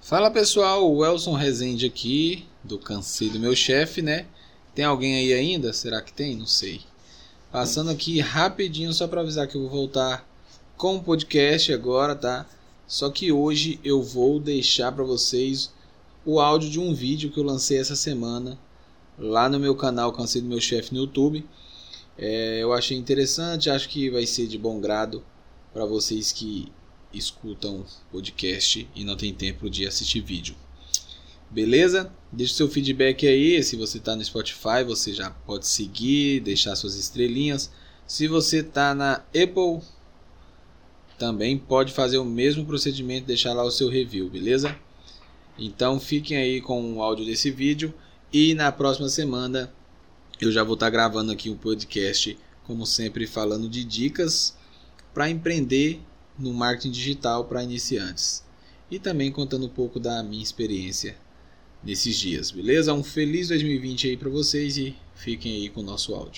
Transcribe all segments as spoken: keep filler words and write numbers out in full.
Fala pessoal, o Elson Rezende aqui, do Cansei do Meu Chefe, né? Tem alguém aí ainda? Será que tem? Não sei. Passando aqui rapidinho só para avisar que eu vou voltar com o podcast agora, tá? Só que hoje eu vou deixar para vocês o áudio de um vídeo que eu lancei essa semana lá no meu canal Cansei do Meu Chefe no YouTube. É, eu achei interessante, acho que vai ser de bom grado para vocês que escutam podcast e não tem tempo de assistir vídeo. Beleza? Deixe seu feedback aí. Se você está no Spotify, você já pode seguir, deixar suas estrelinhas. Se você está na Apple, também pode fazer o mesmo procedimento, deixar lá o seu review, beleza? Então fiquem aí com o áudio desse vídeo e na próxima semana eu já vou estar gravando aqui um podcast, como sempre, falando de dicas para empreender no marketing digital para iniciantes e também contando um pouco da minha experiência nesses dias, beleza? Um feliz dois mil e vinte aí para vocês e fiquem aí com o nosso áudio.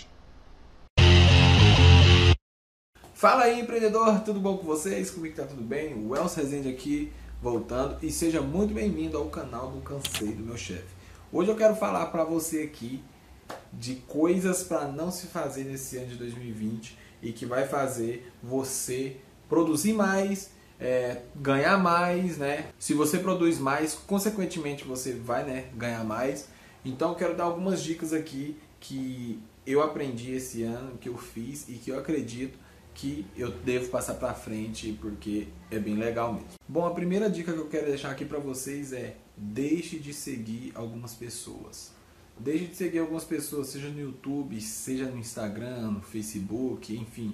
Fala aí, empreendedor, tudo bom com vocês? Comigo tá tudo bem? O Elson Rezende aqui, voltando, e seja muito bem-vindo ao canal do Cansei do Meu Chefe. Hoje eu quero falar para você aqui de coisas para não se fazer nesse ano de dois mil e vinte e que vai fazer você produzir mais, é, ganhar mais, né? Se você produz mais, consequentemente você vai, né, ganhar mais. Então eu quero dar algumas dicas aqui que eu aprendi esse ano, que eu fiz e que eu acredito que eu devo passar para frente porque é bem legal mesmo. Bom, a primeira dica que eu quero deixar aqui para vocês é: deixe de seguir algumas pessoas. Deixe de seguir algumas pessoas, seja no YouTube, seja no Instagram, no Facebook, enfim.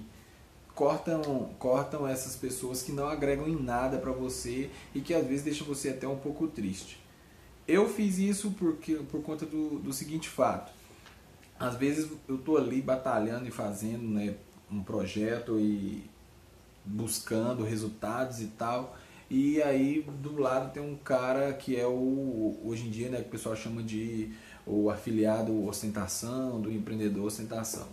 Cortam, cortam essas pessoas que não agregam em nada para você e que às vezes deixam você até um pouco triste. Eu fiz isso porque, por conta do, do seguinte fato. Às vezes eu estou ali batalhando e fazendo, né, um projeto e buscando resultados e tal. E aí do lado tem um cara que é o, hoje em dia, né, que o pessoal chama de o afiliado ostentação, do empreendedor ostentação.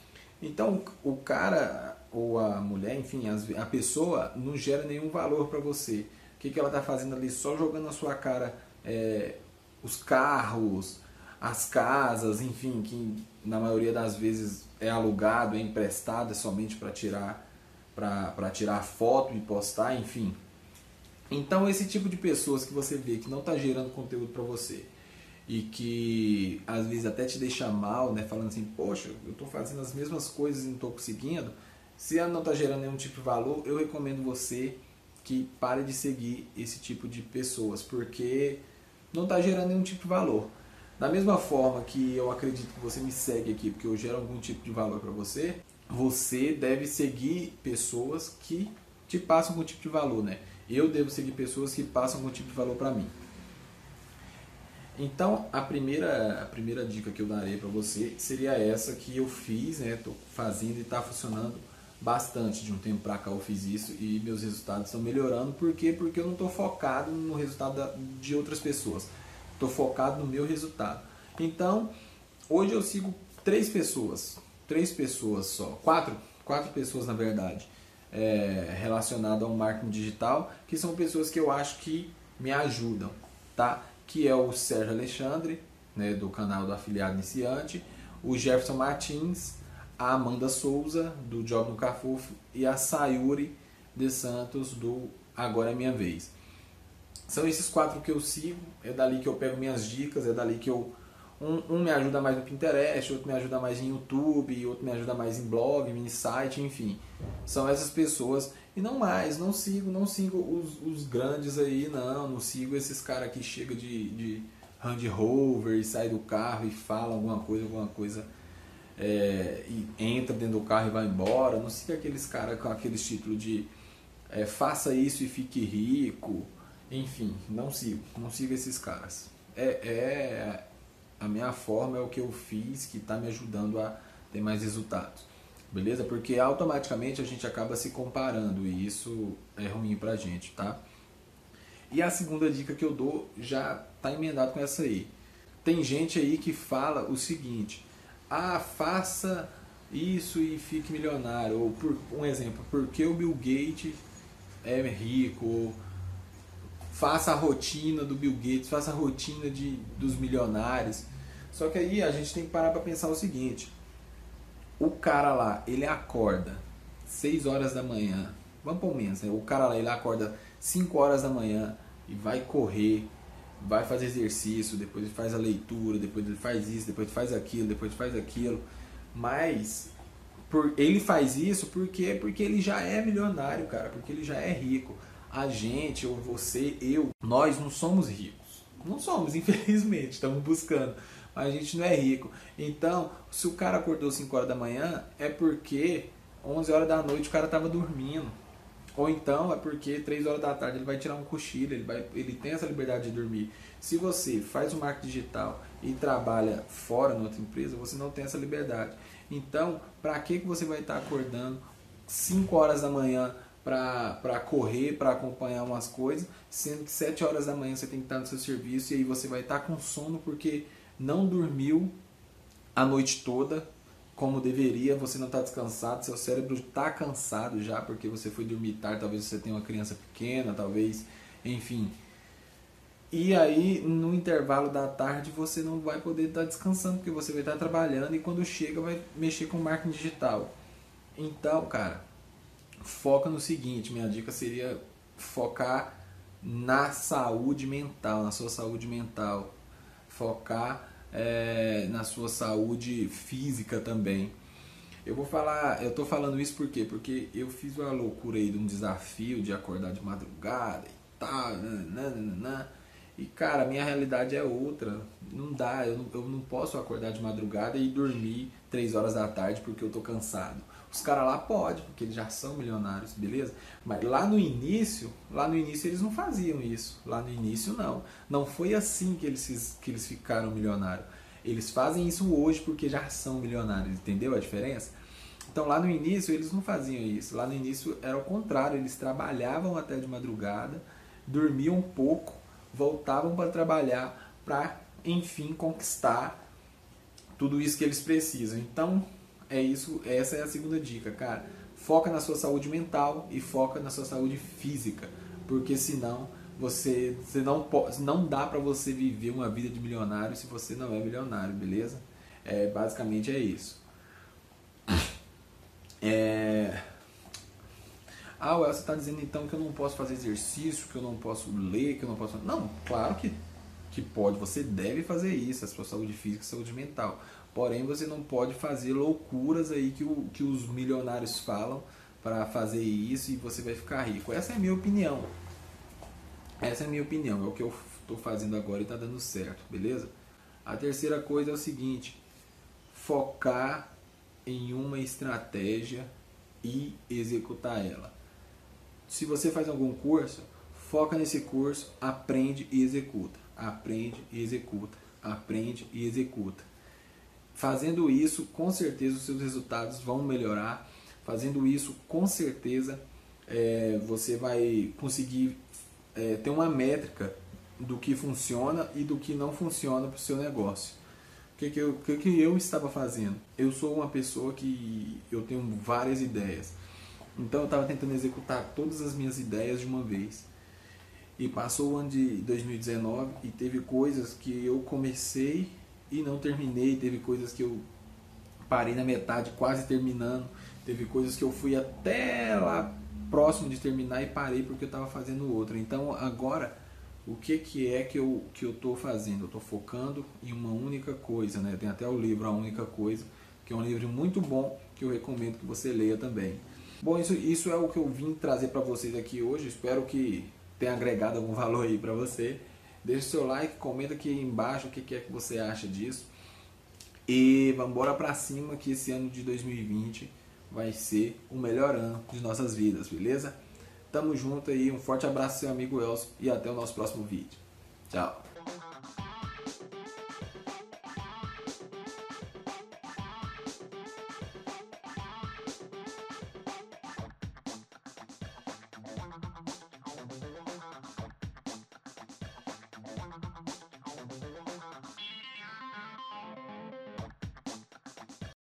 Então o cara ou a mulher, enfim, a pessoa não gera nenhum valor para você. O que, que ela está fazendo ali? Só jogando na sua cara é, os carros, as casas, enfim, que na maioria das vezes é alugado, é emprestado, é somente para tirar, para tirar foto e postar, enfim. Então esse tipo de pessoas que você vê que não está gerando conteúdo para você e que às vezes até te deixa mal, né, falando assim, poxa, eu estou fazendo as mesmas coisas e não estou conseguindo. Se ela não está gerando nenhum tipo de valor, eu recomendo você que pare de seguir esse tipo de pessoas, porque não está gerando nenhum tipo de valor. Da mesma forma que eu acredito que você me segue aqui porque eu gero algum tipo de valor para você, você deve seguir pessoas que te passam algum tipo de valor, né? Eu devo seguir pessoas que passam algum tipo de valor para mim. Então, a primeira, a primeira dica que eu darei para você seria essa que eu fiz, né? Estou fazendo e está funcionando bastante. De um tempo para cá eu fiz isso e meus resultados estão melhorando. Por quê? Porque eu não estou focado no resultado da, de outras pessoas. Estou focado no meu resultado. Então, hoje eu sigo três pessoas. Três pessoas só. Quatro, quatro pessoas, na verdade, é, relacionadas ao marketing digital, que são pessoas que eu acho que me ajudam, tá? Que é o Sérgio Alexandre, né, do canal do Afiliado Iniciante, o Jefferson Martins, a Amanda Souza, do Job no Cafufo, e a Sayuri de Santos, do Agora é Minha Vez. São esses quatro que eu sigo, é dali que eu pego minhas dicas, é dali que eu... Um, um me ajuda mais no Pinterest, outro me ajuda mais em YouTube, outro me ajuda mais em blog, mini site, enfim. São essas pessoas. E não mais, não sigo, não sigo os, os grandes aí, não. Não sigo esses caras que chegam de, de Land Rover e sai do carro e fala alguma coisa, alguma coisa... É, e entra dentro do carro e vai embora. Não siga aqueles caras com aqueles títulos de é, faça isso e fique rico. Enfim, não sigo, não sigo esses caras. É, é a minha forma, é o que eu fiz que está me ajudando a ter mais resultados. Beleza? Porque automaticamente a gente acaba se comparando e isso é ruim pra gente, tá? E a segunda dica que eu dou já está emendado com essa aí. Tem gente aí que fala o seguinte: ah, faça isso e fique milionário. Ou, por um exemplo, porque o Bill Gates é rico, faça a rotina do Bill Gates, faça a rotina de, dos milionários. Só que aí a gente tem que parar para pensar o seguinte: o cara lá, ele acorda seis horas da manhã, vamos pôr menos, né? O cara lá, ele acorda cinco horas da manhã e vai correr, vai fazer exercício, depois ele faz a leitura, depois ele faz isso, depois ele faz aquilo, depois ele faz aquilo. Mas por, ele faz isso porque, porque ele já é milionário, cara, porque ele já é rico. A gente, ou você, eu, nós não somos ricos. Não somos, infelizmente, estamos buscando. Mas a gente não é rico. Então, se o cara acordou cinco horas da manhã, é porque onze horas da noite o cara estava dormindo. Ou então é porque três horas da tarde ele vai tirar um cochilo, ele, vai, ele tem essa liberdade de dormir. Se você faz o marketing digital e trabalha fora, em outra empresa, você não tem essa liberdade. Então, para que que você vai estar acordando cinco horas da manhã para correr, para acompanhar umas coisas, sendo que sete horas da manhã você tem que estar no seu serviço e aí você vai estar com sono porque não dormiu a noite toda como deveria, você não está descansado, seu cérebro está cansado já porque você foi dormir tarde, talvez você tenha uma criança pequena, talvez, enfim. E aí, no intervalo da tarde, você não vai poder estar descansando porque você vai estar trabalhando e quando chega vai mexer com marketing digital. Então, cara, foca no seguinte, minha dica seria focar na saúde mental, na sua saúde mental. Focar é, na sua saúde física também. Eu vou falar, eu tô falando isso por quê? Porque eu fiz uma loucura aí de um desafio de acordar de madrugada e tal, nananana, e cara, minha realidade é outra. Não dá, eu não, eu não posso acordar de madrugada e dormir três horas da tarde porque eu tô cansado. Os caras lá podem, porque eles já são milionários, beleza? Mas lá no início, lá no início eles não faziam isso. Lá no início não. Não foi assim que eles, que eles ficaram milionários. Eles fazem isso hoje porque já são milionários, entendeu a diferença? Então lá no início eles não faziam isso. Lá no início era o contrário, eles trabalhavam até de madrugada, dormiam um pouco, voltavam para trabalhar para, enfim, conquistar tudo isso que eles precisam. Então, é isso, essa é a segunda dica, cara. Foca na sua saúde mental e foca na sua saúde física, porque senão você, você não pode, não dá para você viver uma vida de milionário se você não é milionário, beleza? É, basicamente é isso. É... Ah, o Elcio está dizendo então que eu não posso fazer exercício, que eu não posso ler, que eu não posso... Não, claro que, que pode, você deve fazer isso, a sua saúde física e saúde mental. Porém, você não pode fazer loucuras aí que, o, que os milionários falam para fazer isso e você vai ficar rico. Essa é a minha opinião. Essa é a minha opinião, é o que eu estou fazendo agora e está dando certo, beleza? A terceira coisa é o seguinte, focar em uma estratégia e executar ela. Se você faz algum curso, foca nesse curso, aprende e executa. Aprende e executa. Aprende e executa. Fazendo isso, com certeza os seus resultados vão melhorar. Fazendo isso, com certeza é, você vai conseguir é, ter uma métrica do que funciona e do que não funciona para o seu negócio. O que, que, eu, que, que eu estava fazendo? Eu sou uma pessoa que eu tenho várias ideias. Então eu estava tentando executar todas as minhas ideias de uma vez. E passou o ano de dois mil e dezenove e teve coisas que eu comecei e não terminei, teve coisas que eu parei na metade, quase terminando, teve coisas que eu fui até lá próximo de terminar e parei porque eu estava fazendo outra. Então agora, o que, que é que eu que eu estou fazendo? Eu estou focando em uma única coisa, né? Tem até o livro A Única Coisa, que é um livro muito bom, que eu recomendo que você leia também. Bom, isso, isso é o que eu vim trazer para vocês aqui hoje, espero que tenha agregado algum valor aí para você. Deixa o seu like, comenta aqui embaixo o que é que você acha disso. E vamos embora pra cima que esse ano de dois mil e vinte vai ser o melhor ano de nossas vidas, beleza? Tamo junto aí, um forte abraço seu amigo Elcio e até o nosso próximo vídeo. Tchau!